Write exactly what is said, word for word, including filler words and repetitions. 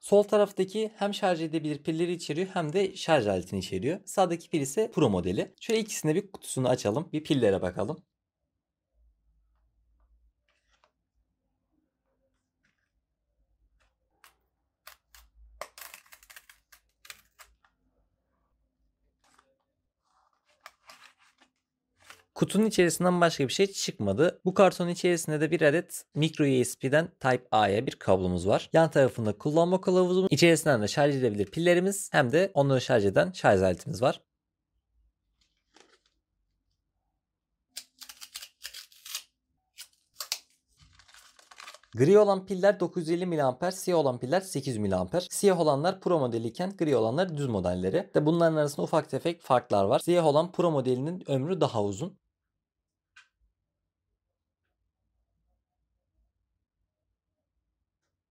Sol taraftaki hem şarj edebilir pilleri içeriyor hem de şarj aletini içeriyor. Sağdaki pil ise Pro modeli. Şöyle ikisinde bir kutusunu açalım. Bir pillere bakalım. Kutunun içerisinden başka bir şey çıkmadı. Bu kartonun içerisinde de bir adet micro U S B'den Type A'ya bir kablomuz var. Yan tarafında kullanma kılavuzumuz, içerisinden de şarj edebilir pillerimiz hem de onları şarj eden şarj aletimiz var. Gri olan piller dokuz yüz elli miliamper, siyah olan piller sekiz yüz miliamper. Siyah olanlar Pro modeliyken gri olanlar düz modelleri. De bunların arasında ufak tefek farklar var. Siyah olan Pro modelinin ömrü daha uzun.